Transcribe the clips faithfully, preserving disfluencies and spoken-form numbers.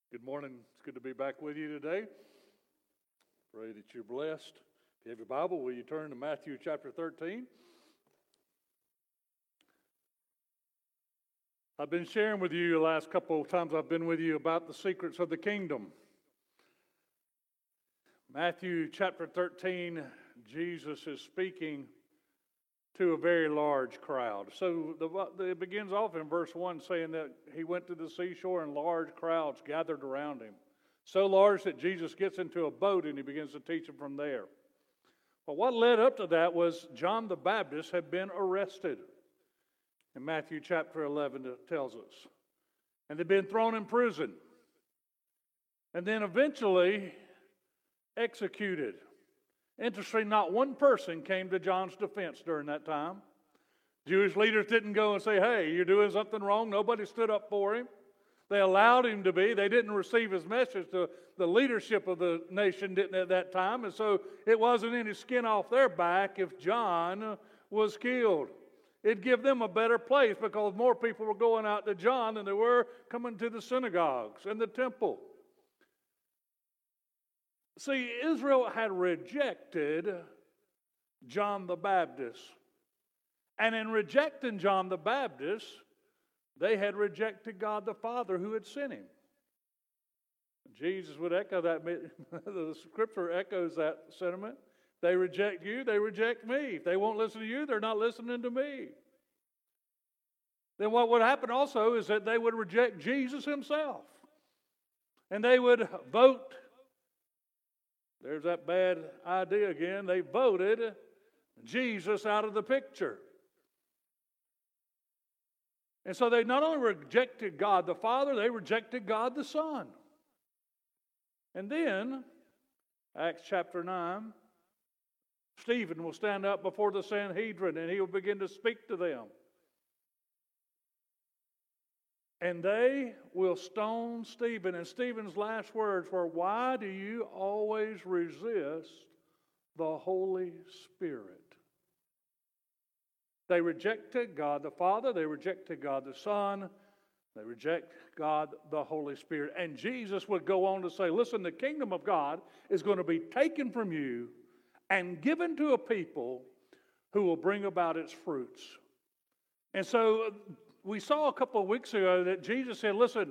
Good morning. It's good to be back with you today. Pray that you're blessed. If you have your Bible, will you turn to Matthew chapter thirteen? I've been sharing with you the last couple of times I've been with you about the secrets of the kingdom. Matthew chapter thirteen, Jesus is speaking to a very large crowd. So the, it begins off in verse one saying that he went to the seashore and large crowds gathered around him. So large that Jesus gets into a boat and he begins to teach them from there. But what led up to that was John the Baptist had been arrested. In Matthew chapter eleven it tells us. And they'd been thrown in prison. And then eventually executed. Interesting, not one person came to John's defense during that time. Jewish leaders didn't go and say, hey, you're doing something wrong. Nobody stood up for him. They allowed him to be. They didn't receive his message. The, the leadership of the nation didn't at that time. And so it wasn't any skin off their back if John was killed. It'd give them a better place because more people were going out to John than they were coming to the synagogues and the temple. See, Israel had rejected John the Baptist. And in rejecting John the Baptist, they had rejected God the Father who had sent him. Jesus would echo that. The scripture echoes that sentiment. They reject you, they reject me. If they won't listen to you, they're not listening to me. Then what would happen also is that they would reject Jesus himself. And they would vote. There's that bad idea again. They voted Jesus out of the picture. And so they not only rejected God the Father, they rejected God the Son. And then, Acts chapter nine, Stephen will stand up before the Sanhedrin and he will begin to speak to them. And they will stone Stephen. And Stephen's last words were, why do you always resist the Holy Spirit? They rejected God the Father. They rejected God the Son. They reject God the Holy Spirit. And Jesus would go on to say, listen, the kingdom of God is going to be taken from you and given to a people who will bring about its fruits. And so we saw a couple of weeks ago that Jesus said, listen,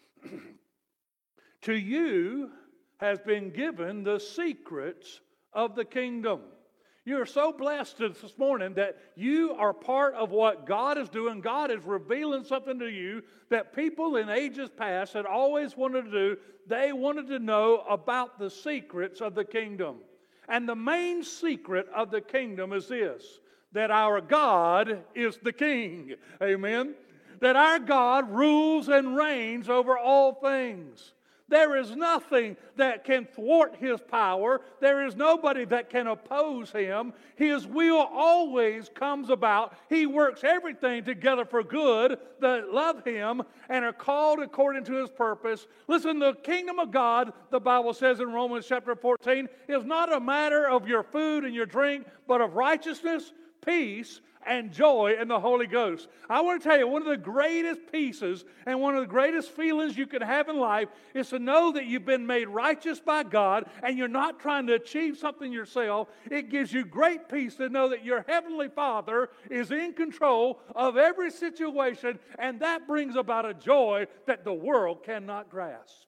to you has been given the secrets of the kingdom. You're so blessed this morning that you are part of what God is doing. God is revealing something to you that people in ages past had always wanted to do. They wanted to know about the secrets of the kingdom. And the main secret of the kingdom is this, that our God is the King. Amen? That our God rules and reigns over all things. There is nothing that can thwart His power. There is nobody that can oppose Him. His will always comes about. He works everything together for good that love Him and are called according to His purpose. Listen, the kingdom of God, the Bible says in Romans chapter fourteen, is not a matter of your food and your drink, but of righteousness, peace, and joy in the Holy Ghost. I want to tell you, one of the greatest pieces and one of the greatest feelings you can have in life is to know that you've been made righteous by God and you're not trying to achieve something yourself. It gives you great peace to know that your Heavenly Father is in control of every situation, and that brings about a joy that the world cannot grasp.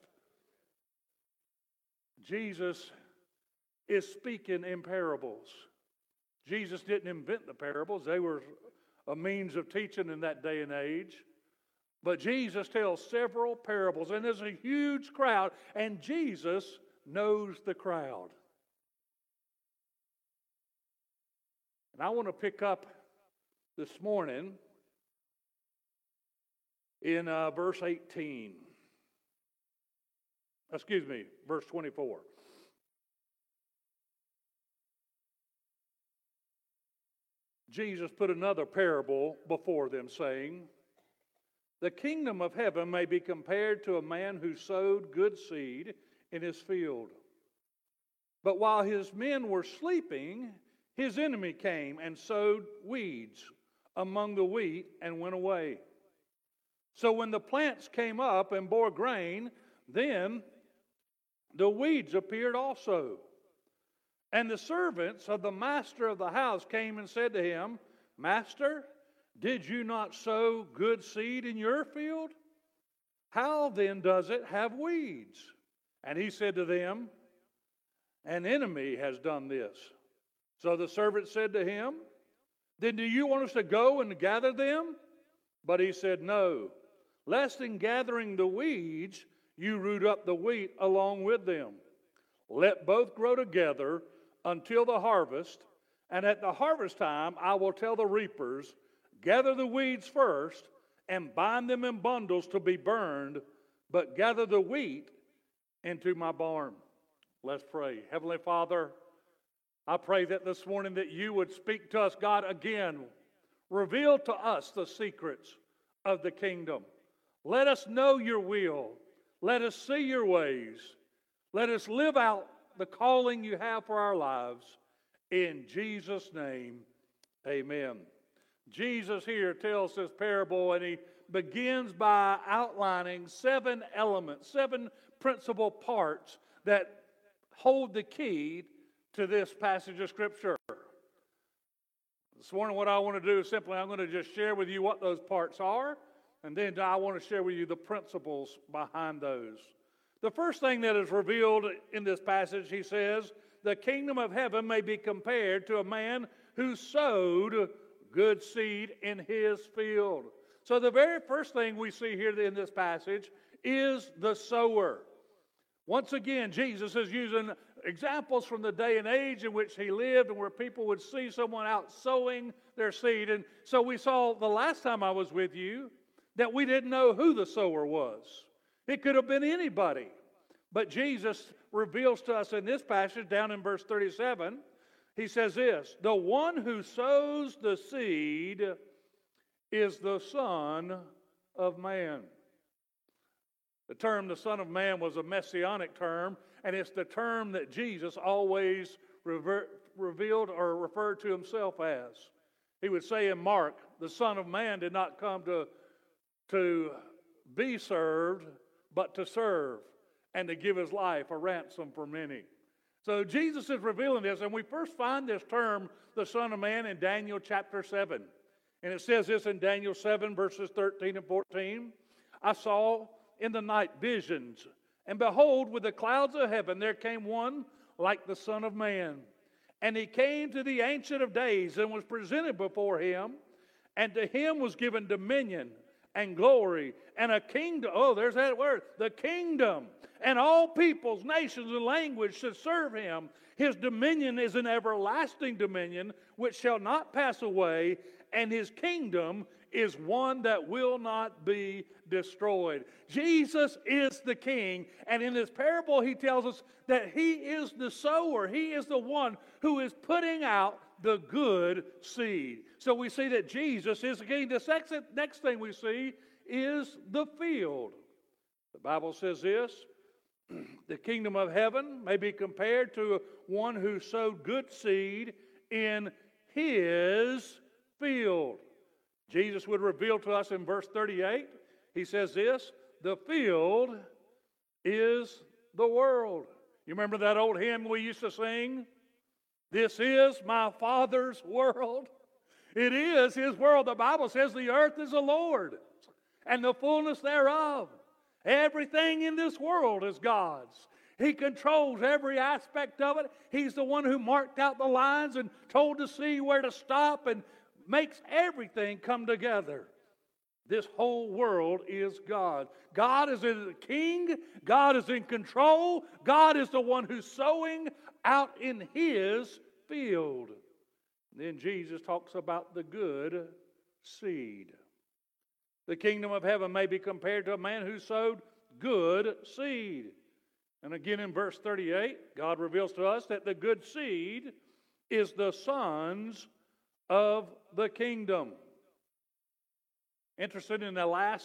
Jesus is speaking in parables. Jesus didn't invent the parables. They were a means of teaching in that day and age. But Jesus tells several parables, and there's a huge crowd, and Jesus knows the crowd. And I want to pick up this morning in uh, verse eighteen. Excuse me, verse twenty-four. Jesus put another parable before them, saying, the kingdom of heaven may be compared to a man who sowed good seed in his field. But while his men were sleeping, his enemy came and sowed weeds among the wheat and went away. So when the plants came up and bore grain, Then the weeds appeared also. And the servants of the master of the house came and said to him, Master, did you not sow good seed in your field? How then does it have weeds? And he said to them, An enemy has done this. So the servant said to him, Then do you want us to go and gather them? But he said, No, lest in gathering the weeds you root up the wheat along with them. Let both grow together until the harvest, and at the harvest time I will tell the reapers, Gather the weeds first, and bind them in bundles to be burned, but gather the wheat into my barn. Let's pray. Heavenly Father, I pray that this morning that you would speak to us, God, again. Reveal to us the secrets of the kingdom. Let us know your will. Let us see your ways. Let us live out the calling you have for our lives. In Jesus' name, amen. Jesus here tells this parable, and he begins by outlining seven elements, seven principal parts that hold the key to this passage of Scripture. This morning what I want to do is simply I'm going to just share with you what those parts are, and then I want to share with you the principles behind those. The first thing that is revealed in this passage, he says, the kingdom of heaven may be compared to a man who sowed good seed in his field. So the very first thing we see here in this passage is the sower. Once again, Jesus is using examples from the day and age in which he lived and where people would see someone out sowing their seed. And so we saw the last time I was with you that we didn't know who the sower was. It could have been anybody. But Jesus reveals to us in this passage down in verse thirty-seven, he says this, the one who sows the seed is the Son of Man. The term the Son of Man was a messianic term, and it's the term that Jesus always rever- revealed or referred to himself as. He would say in Mark, the Son of Man did not come to, to be served, but to serve, and to give his life a ransom for many. So Jesus is revealing this, and we first find this term, the Son of Man, in Daniel chapter seven. And it says this in Daniel seven, verses thirteen and fourteen. I saw in the night visions, and behold, with the clouds of heaven there came one like the Son of Man. And he came to the Ancient of Days and was presented before him, and to him was given dominion and glory and a kingdom. Oh, there's that word, the kingdom. And all peoples, nations, and languages should serve him. His dominion is an everlasting dominion which shall not pass away, and his kingdom is one that will not be destroyed. Jesus is the king, and in this parable he tells us that he is the sower. He is the one who is putting out the good seed. So we see that Jesus is the king. The second, next thing we see is the field. The Bible says this, the kingdom of heaven may be compared to one who sowed good seed in his field. Jesus would reveal to us in verse thirty-eight, he says this, the field is the world. You remember that old hymn we used to sing? This is my Father's world. It is his world. The Bible says the earth is the Lord and the fullness thereof. Everything in this world is God's. He controls every aspect of it. He's the one who marked out the lines and told the sea where to stop and makes everything come together. This whole world is God. God is the king. God is in control. God is the one who's sowing out in his field. Then Jesus talks about the good seed. The kingdom of heaven may be compared to a man who sowed good seed. And again in verse thirty-eight, God reveals to us that the good seed is the sons of the kingdom. Interested in the last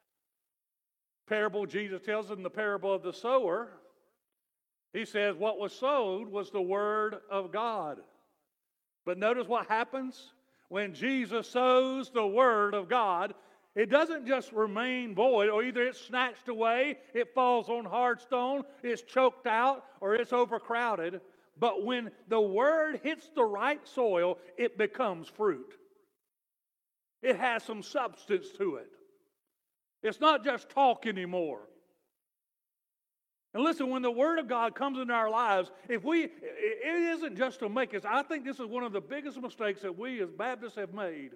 parable Jesus tells in the parable of the sower, he says what was sowed was the word of God. But notice what happens when Jesus sows the word of God. it doesn't just remain void, or either it's snatched away, it falls on hard stone, it's choked out, or it's overcrowded. But when the Word hits the right soil, it becomes fruit. It has some substance to it. It's not just talk anymore. And listen, when the Word of God comes into our lives, if we, it isn't just to make us, I think this is one of the biggest mistakes that we as Baptists have made.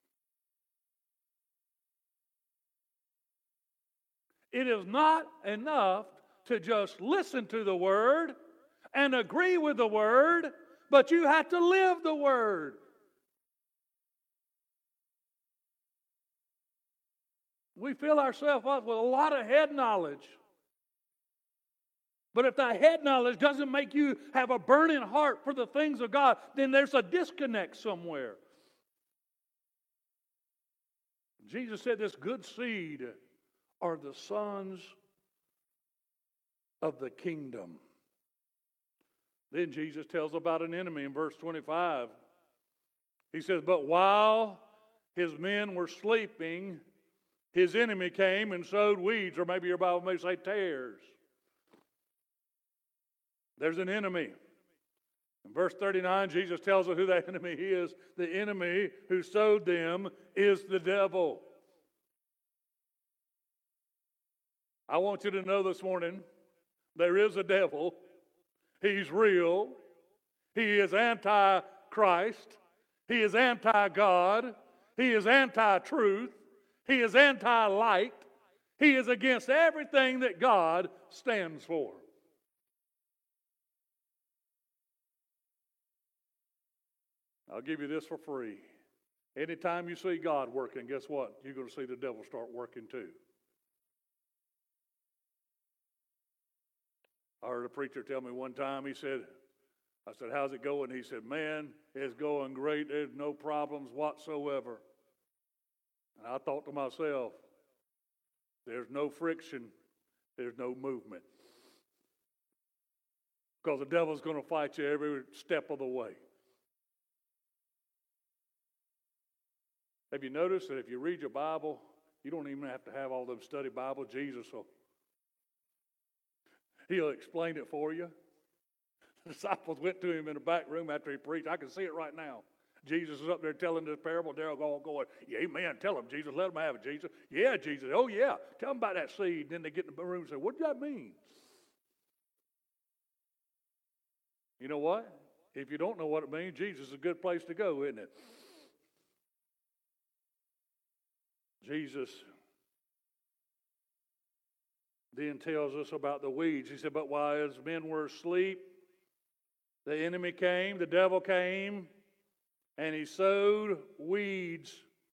It is not enough to just listen to the Word and agree with the Word, but you have to live the Word. We fill ourselves up with a lot of head knowledge. But if that head knowledge doesn't make you have a burning heart for the things of God, then there's a disconnect somewhere. Jesus said this good seed are the sons of the kingdom. Then Jesus tells about an enemy in verse twenty-five. He says, but while his men were sleeping, his enemy came and sowed weeds, or maybe your Bible may say tares. There's an enemy. In verse thirty-nine, Jesus tells us who that enemy is. The enemy who sowed them is the devil. I want you to know this morning, there is a devil. He's real. He is anti-Christ. He is anti-God. He is anti-truth. He is anti-light. He is against everything that God stands for. I'll give you this for free. Anytime you see God working, guess what? You're going to see the devil start working too. I heard a preacher tell me one time, he said, I said, how's it going? He said, man, it's going great. There's no problems whatsoever. And I thought to myself, there's no friction, there's no movement. Because the devil's going to fight you every step of the way. Have you noticed that if you read your Bible, you don't even have to have all them study Bible. Jesus will He'll explain it for you. The disciples went to him in the back room after he preached. I can see it right now. Jesus is up there telling this parable. They're all going, yeah, amen, tell them, Jesus, let them have it, Jesus. Yeah, Jesus, oh yeah, tell them about that seed. And then they get in the room and say, what does that mean? You know what? If you don't know what it means, Jesus is a good place to go, isn't it? Jesus then tells us about the weeds. He said, but while his men were asleep, the enemy came, the devil came, and he sowed weeds.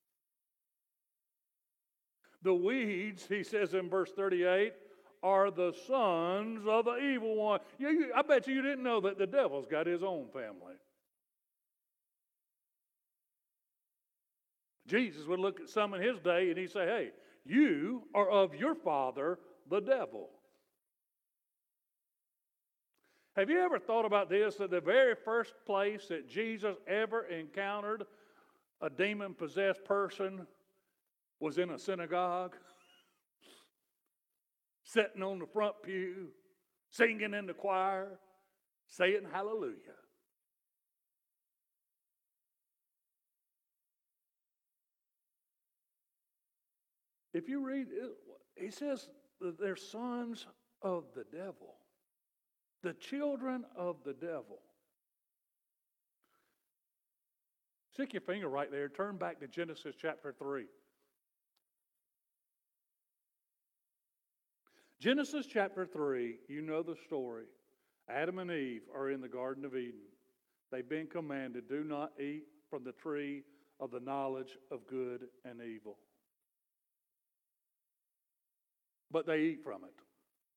The weeds, he says in verse thirty-eight, are the sons of the evil one. You, you, I bet you didn't know that the devil's got his own family. Jesus would look at some in his day and he'd say, hey, you are of your father, the devil. Have you ever thought about this, that the very first place that Jesus ever encountered a demon-possessed person was in a synagogue? Sitting on the front pew, singing in the choir, saying hallelujah. If you read, he says that they're sons of the devil. The children of the devil. Stick your finger right there. Turn back to Genesis chapter three. Genesis chapter three, you know the story. Adam and Eve are in the Garden of Eden. They've been commanded, do not eat from the tree of the knowledge of good and evil. But they eat from it.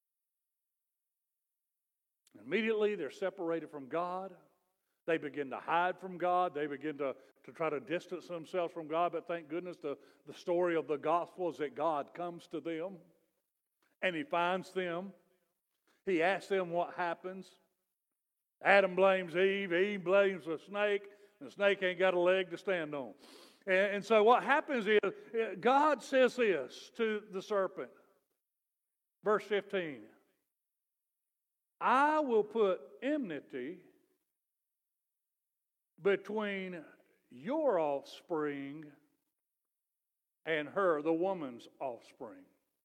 Immediately they're separated from God. They begin to hide from God. They begin to, to try to distance themselves from God. But thank goodness the, the story of the gospel is that God comes to them and he finds them. He asks them what happens. Adam blames Eve. Eve blames the snake. The snake ain't got a leg to stand on. And, and so what happens is uh, God says this to the serpent. Verse fifteen. I will put enmity between your offspring and her, the woman's offspring.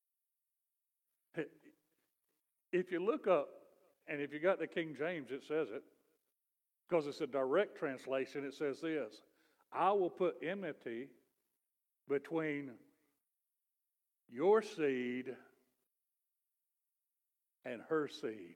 If you look up, and if you got the King James, it says it, because it's a direct translation, it says this: I will put enmity between your seed and her seed.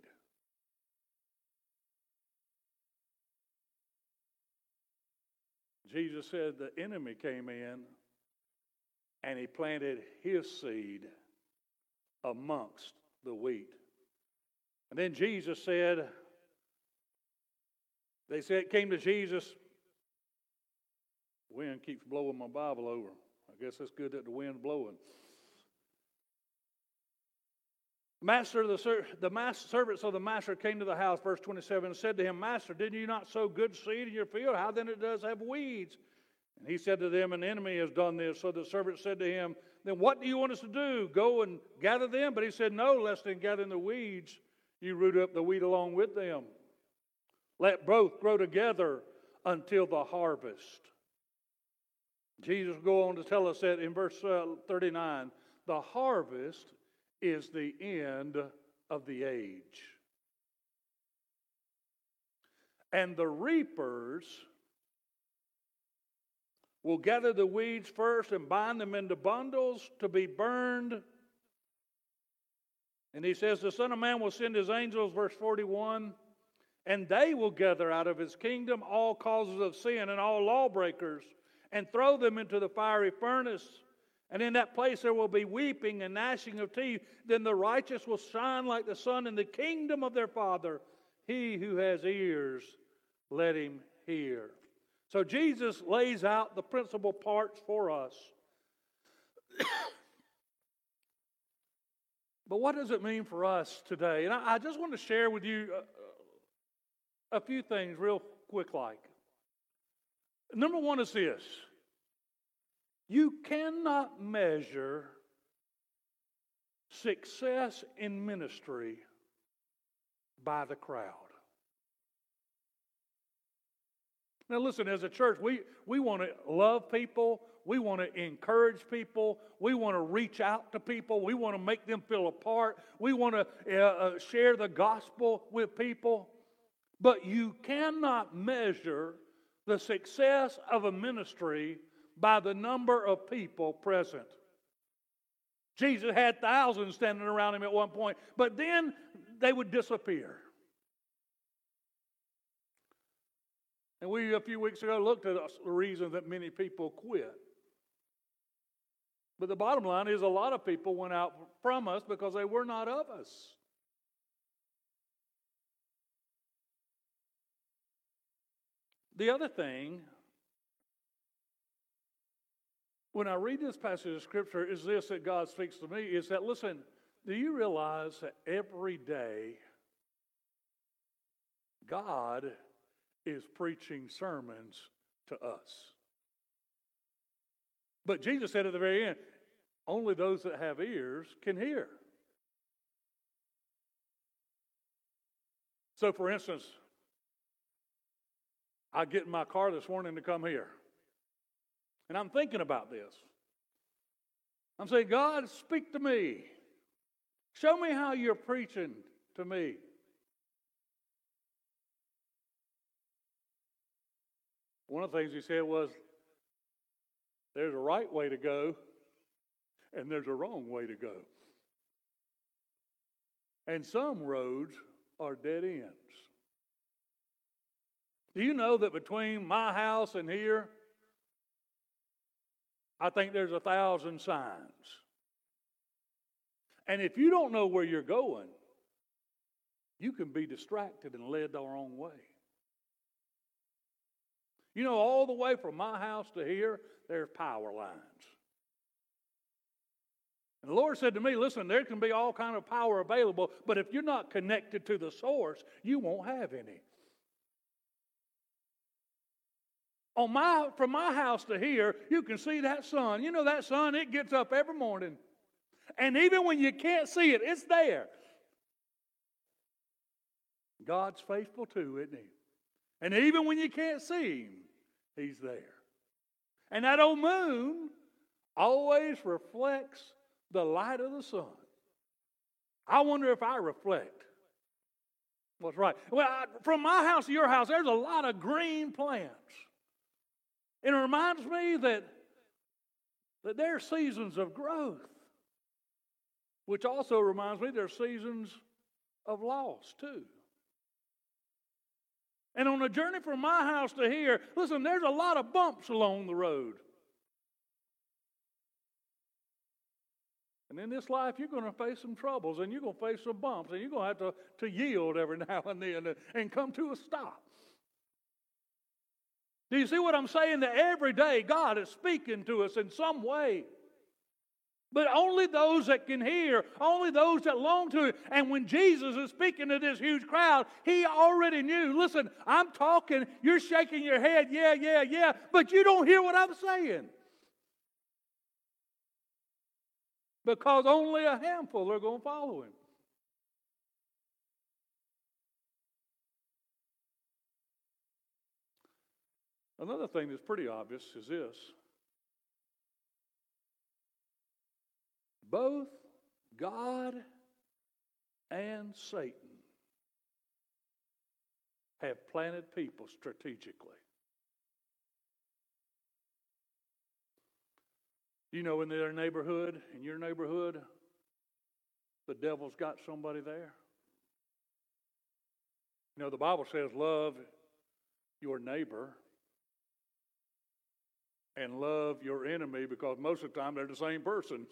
Jesus said the enemy came in and he planted his seed amongst the wheat. And then Jesus said, they said it came to Jesus. Wind keeps blowing my Bible over. I guess it's good that the wind's blowing. Master of the, ser- the master, servants of the master came to the house, verse twenty-seven, and said to him, Master, did you not sow good seed in your field? How then it does have weeds? And he said to them, An enemy has done this. So the servant said to him, Then what do you want us to do? Go and gather them? But he said, No, lest in gathering the weeds, you root up the wheat along with them. Let both grow together until the harvest. Jesus will go on to tell us that in verse uh, thirty-nine, the harvest is the end of the age. And the reapers will gather the weeds first and bind them into bundles to be burned. And he says, the Son of Man will send his angels, verse forty-one, and they will gather out of his kingdom all causes of sin and all lawbreakers and throw them into the fiery furnace. And in that place there will be weeping and gnashing of teeth. Then the righteous will shine like the sun in the kingdom of their Father. He who has ears, let him hear. So Jesus lays out the principal parts for us. But what does it mean for us today? And I, I just want to share with you a, a few things real quick like. Number one is this. You cannot measure success in ministry by the crowd. Now listen, as a church, we, we want to love people. We want to encourage people. We want to reach out to people. We want to make them feel a part. We want to uh, uh, share the gospel with people. But you cannot measure the success of a ministry by the number of people present. Jesus had thousands standing around him at one point, but then they would disappear. And we, a few weeks ago, looked at the reason that many people quit. But the bottom line is a lot of people went out from us because they were not of us. The other thing, when I read this passage of Scripture, is this that God speaks to me, is that, listen, do you realize that every day God is preaching sermons to us? But Jesus said at the very end, only those that have ears can hear. So, for instance, I get in my car this morning to come here. And I'm thinking about this. I'm saying, God, speak to me. Show me how you're preaching to me. One of the things he said was, there's a right way to go, and there's a wrong way to go. And some roads are dead ends. Do you know that between my house and here, I think there's a thousand signs. And if you don't know where you're going, you can be distracted and led the wrong way. You know, all the way from my house to here, there's power lines. And the Lord said to me, listen, there can be all kind of power available, but if you're not connected to the source, you won't have any. On my, from my house to here, you can see that sun. You know that sun, it gets up every morning. And even when you can't see it, it's there. God's faithful too, isn't he? And even when you can't see him, he's there. And that old moon always reflects the light of the sun. I wonder if I reflect what's right. Well, I, from my house to your house, there's a lot of green plants. And it reminds me that, that there are seasons of growth, which also reminds me there are seasons of loss too. And on the journey from my house to here, listen, there's a lot of bumps along the road. And in this life, you're going to face some troubles, and you're going to face some bumps, and you're going to have to, to yield every now and then and, and come to a stop. Do you see what I'm saying? That every day God is speaking to us in some way. But only those that can hear, only those that long to it. And when Jesus is speaking to this huge crowd, he already knew, listen, I'm talking, you're shaking your head, yeah, yeah, yeah, but you don't hear what I'm saying. Because only a handful are going to follow him. Another thing that's pretty obvious is this. Both God and Satan have planted people strategically. You know, in their neighborhood, in your neighborhood, the devil's got somebody there. You know, the Bible says love your neighbor and love your enemy, because most of the time they're the same person.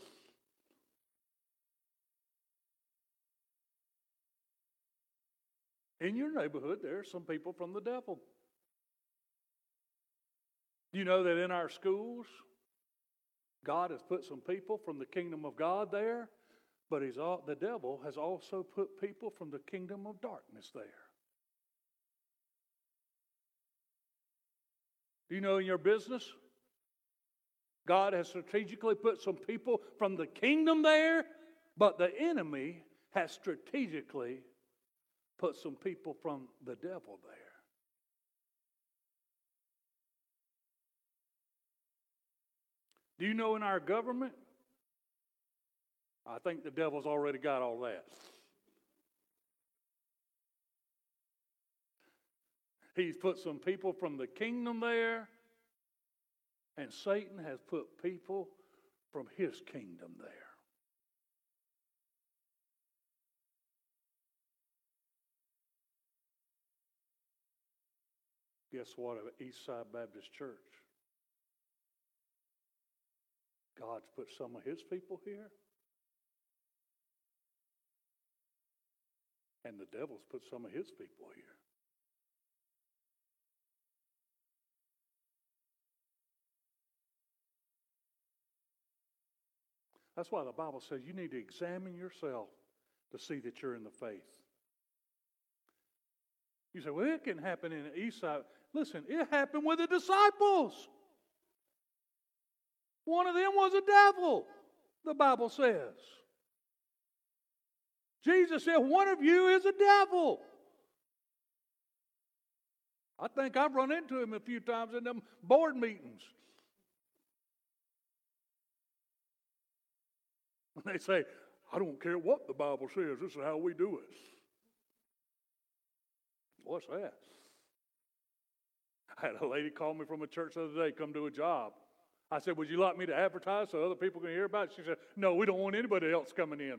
In your neighborhood, there are some people from the devil. You know that in our schools, God has put some people from the kingdom of God there, but he's all, the devil has also put people from the kingdom of darkness there. Do you know in your business, God has strategically put some people from the kingdom there, but the enemy has strategically put some people from the devil there. Do you know in our government, I think the devil's already got all that. He's put some people from the kingdom there, and Satan has put people from his kingdom there. Guess what? At Eastside Baptist Church, God's put some of his people here, and the devil's put some of his people here. That's why the Bible says you need to examine yourself to see that you're in the faith. You say, well, it can happen in the east side. Listen, it happened with the disciples. One of them was a devil, the Bible says. Jesus said, one of you is a devil. I think I've run into him a few times in them board meetings. When they say, I don't care what the Bible says, this is how we do it. What's that? I had a lady call me from a church the other day, come do a job. I said, would you like me to advertise so other people can hear about it? She said, no, we don't want anybody else coming in.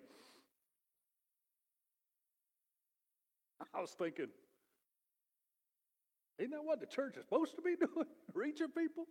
I was thinking, isn't that what the church is supposed to be doing? Reaching people?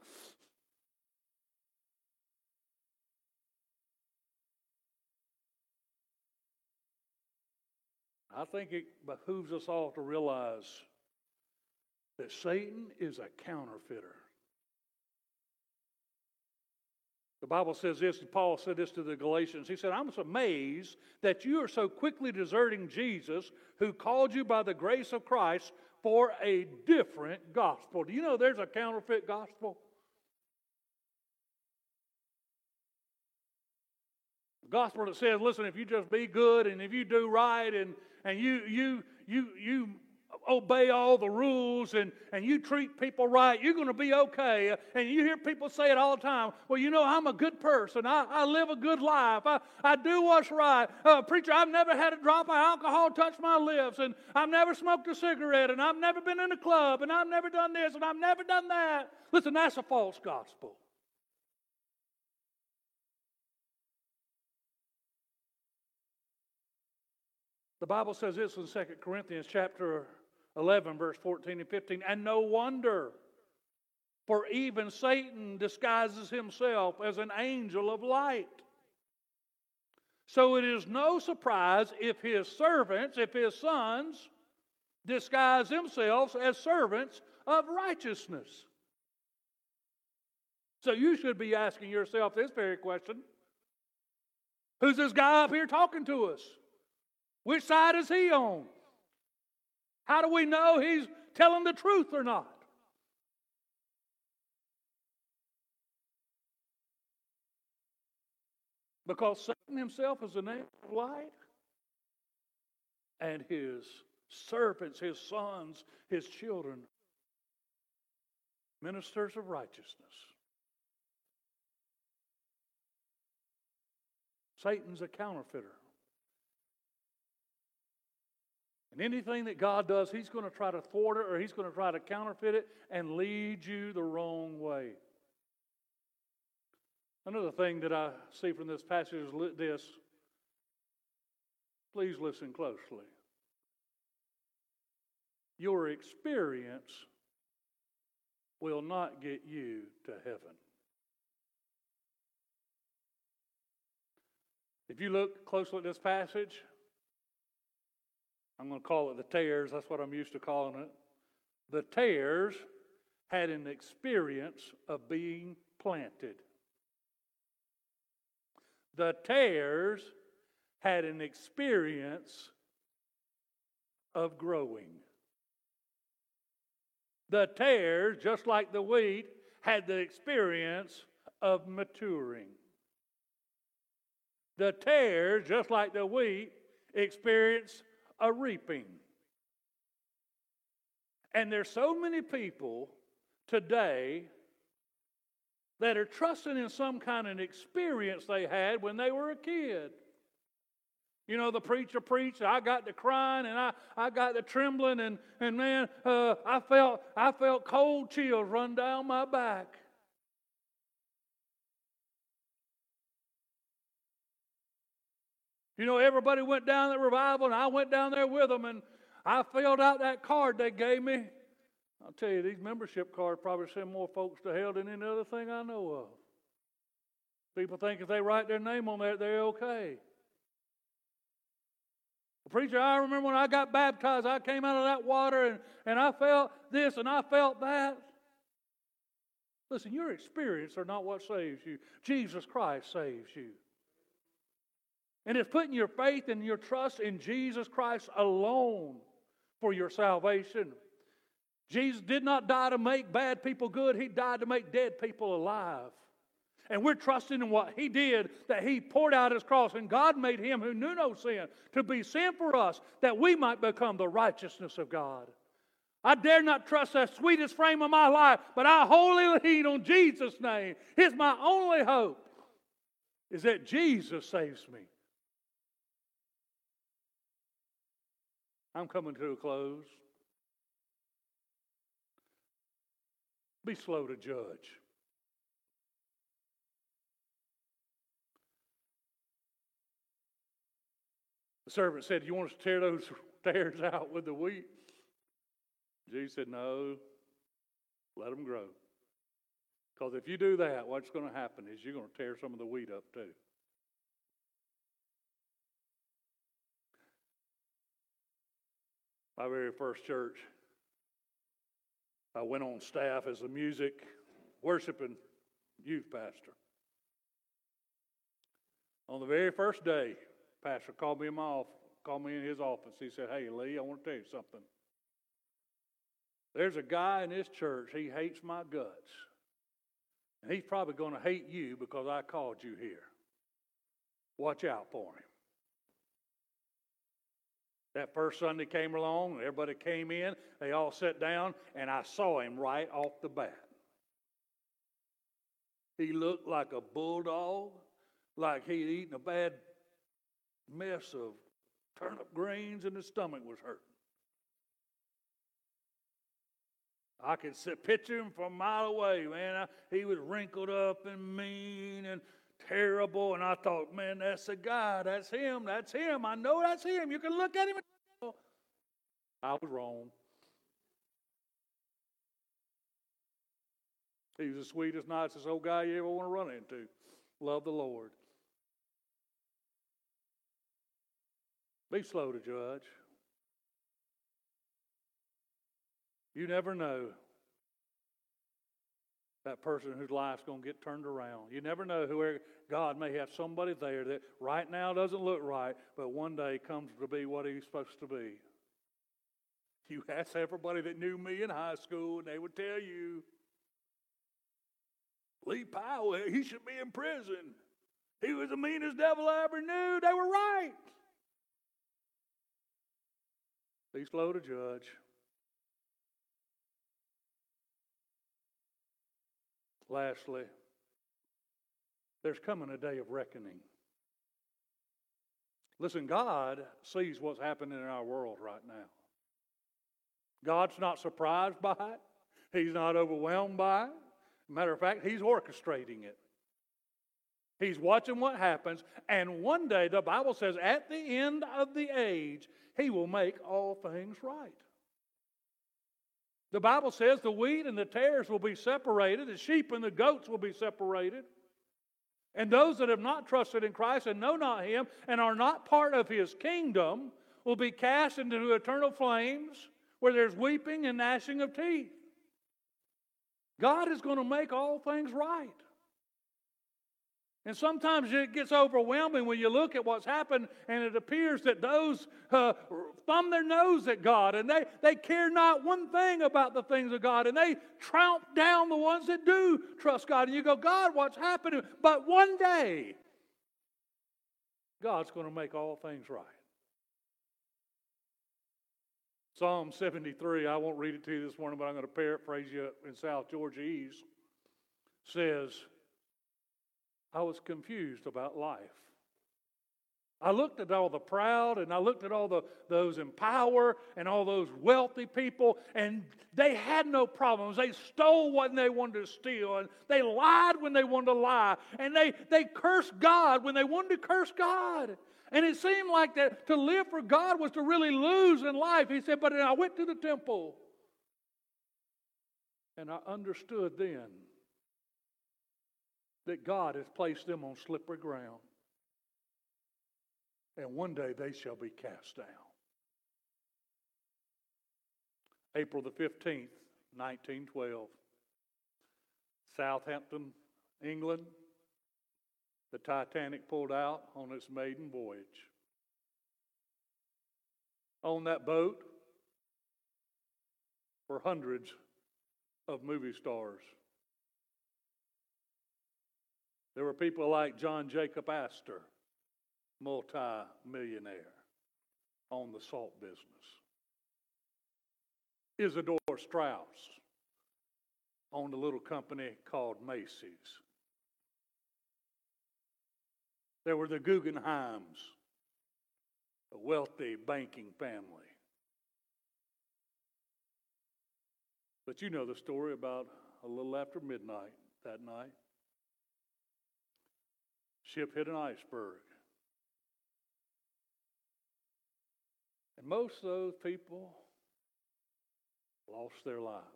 I think it behooves us all to realize that Satan is a counterfeiter. The Bible says this, and Paul said this to the Galatians. He said, I'm amazed that you are so quickly deserting Jesus, who called you by the grace of Christ for a different gospel. Do you know there's a counterfeit gospel? A gospel that says, listen, if you just be good and if you do right and, and you, you, you, you obey all the rules and, and you treat people right, you're going to be okay. And you hear people say it all the time. Well, you know, I'm a good person. I, I live a good life. I, I do what's right. Uh, preacher, I've never had a drop of alcohol touch my lips, and I've never smoked a cigarette, and I've never been in a club, and I've never done this, and I've never done that. Listen, that's a false gospel. The Bible says this in Second Corinthians chapter eleven, verse fourteen and fifteen. And no wonder, for even Satan disguises himself as an angel of light. So it is no surprise if his servants, if his sons, disguise themselves as servants of righteousness. So you should be asking yourself this very question. Who's this guy up here talking to us? Which side is he on? How do we know he's telling the truth or not? Because Satan himself is an angel of light, and his servants, his sons, his children, ministers of righteousness. Satan's a counterfeiter. And anything that God does, he's going to try to thwart it or he's going to try to counterfeit it and lead you the wrong way. Another thing that I see from this passage is this. Please listen closely. Your experience will not get you to heaven. If you look closely at this passage, I'm going to call it the tares. That's what I'm used to calling it. The tares had an experience of being planted. The tares had an experience of growing. The tares, just like the wheat, had the experience of maturing. The tares, just like the wheat, experienced a reaping. And there's so many people today that are trusting in some kind of experience they had when they were a kid. You know, the preacher preached, I got the crying and I, I got the trembling, and, and man, uh, I felt I felt cold chills run down my back. You know, everybody went down the revival, and I went down there with them, and I filled out that card they gave me. I'll tell you, these membership cards probably send more folks to hell than any other thing I know of. People think if they write their name on there, they're okay. Preacher, I remember when I got baptized, I came out of that water, and, and I felt this, and I felt that. Listen, your experience are not what saves you. Jesus Christ saves you. And it's putting your faith and your trust in Jesus Christ alone for your salvation. Jesus did not die to make bad people good. He died to make dead people alive. And we're trusting in what He did, that He poured out His cross, and God made Him who knew no sin to be sin for us, that we might become the righteousness of God. I dare not trust the sweetest frame of my life, but I wholly lean on Jesus' name. It's my only hope, is that Jesus saves me. I'm coming to a close. Be slow to judge. The servant said, you want us to tear those tares out with the wheat? Jesus said, no, let them grow. Because if you do that, what's going to happen is you're going to tear some of the wheat up too. My very first church, I went on staff as a music, worship, and youth pastor. On the very first day, Pastor called me in my office, called me in his office. He said, "Hey, Lee, I want to tell you something. There's a guy in this church, he hates my guts. And he's probably going to hate you because I called you here. Watch out for him." That first Sunday came along, everybody came in, they all sat down, and I saw him right off the bat. He looked like a bulldog, like he'd eaten a bad mess of turnip greens and his stomach was hurting. I could sit, picture him from a mile away, man. I, he was wrinkled up and mean and terrible, and I thought, man, that's the guy. That's him. That's him. I know that's him. You can look at him and tell. I was wrong. He was the sweetest, nicest old guy you ever want to run into. Love the Lord. Be slow to judge. You never know that person whose life's going to get turned around. You never know who God may have somebody there that right now doesn't look right, but one day comes to be what he's supposed to be. You ask everybody that knew me in high school, and they would tell you, Lee Powell, he should be in prison. He was the meanest devil I ever knew. They were right. Be slow to judge. Lastly, there's coming a day of reckoning. Listen, God sees what's happening in our world right now. God's not surprised by it. He's not overwhelmed by it. Matter of fact, He's orchestrating it. He's watching what happens, and one day, the Bible says, at the end of the age, He will make all things right. The Bible says the wheat and the tares will be separated, the sheep and the goats will be separated. And those that have not trusted in Christ and know not Him and are not part of His kingdom will be cast into eternal flames where there's weeping and gnashing of teeth. God is going to make all things right. And sometimes it gets overwhelming when you look at what's happened and it appears that those uh, thumb their nose at God and they, they care not one thing about the things of God and they tramp down the ones that do trust God. And you go, God, what's happening? But one day, God's going to make all things right. Psalm seventy-three, I won't read it to you this morning, but I'm going to paraphrase you in South Georgiese, says, I was confused about life. I looked at all the proud and I looked at all the those in power and all those wealthy people, and they had no problems. They stole when they wanted to steal, and they lied when they wanted to lie, and they, they cursed God when they wanted to curse God. And it seemed like that to live for God was to really lose in life. He said, but I went to the temple and I understood then that God has placed them on slippery ground. And one day they shall be cast down. April the fifteenth, nineteen twelve. Southampton, England. The Titanic pulled out on its maiden voyage. On that boat were hundreds of movie stars. There were people like John Jacob Astor, multi-millionaire, on the salt business. Isidore Straus owned a little company called Macy's. There were the Guggenheims, a wealthy banking family. But you know the story about a little after midnight that night. Ship hit an iceberg. And most of those people lost their lives.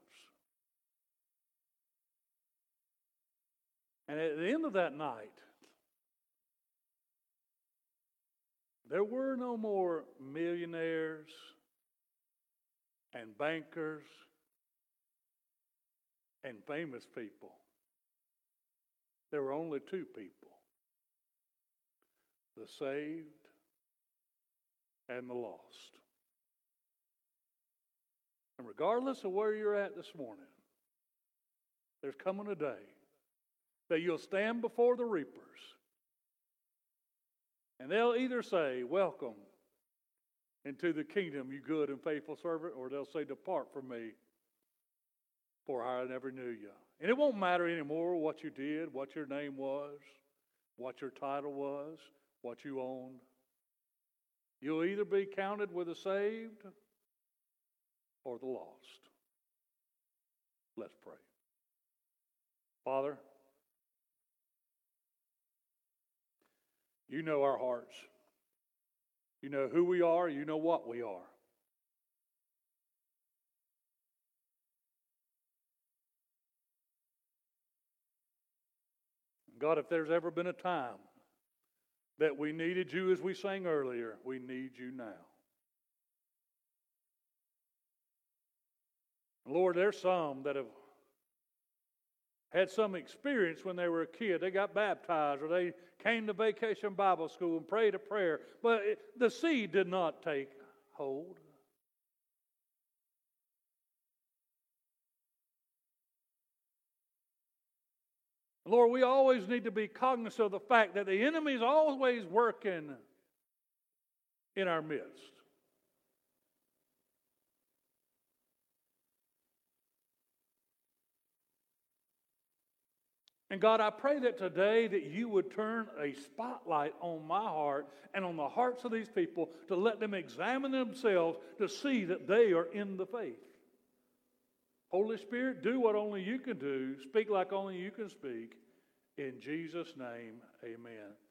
And at the end of that night, there were no more millionaires and bankers and famous people. There were only two people. the saved and the lost. And regardless of where you're at this morning, there's coming a day that you'll stand before the reapers, and they'll either say, welcome into the kingdom, you good and faithful servant, or they'll say, depart from me, for I never knew you. And it won't matter anymore what you did, what your name was, what your title was, what you owned. You'll either be counted with the saved or the lost. Let's pray. Father, you know our hearts. You know who we are. You know what we are. God, if there's ever been a time that we needed you as we sang earlier, we need you now. Lord, there's some that have had some experience when they were a kid. They got baptized or they came to Vacation Bible School and prayed a prayer, but it, the seed did not take hold. Lord, we always need to be cognizant of the fact that the enemy is always working in our midst. And God, I pray that today that you would turn a spotlight on my heart and on the hearts of these people to let them examine themselves to see that they are in the faith. Holy Spirit, do what only you can do. Speak like only you can speak. In Jesus' name, amen.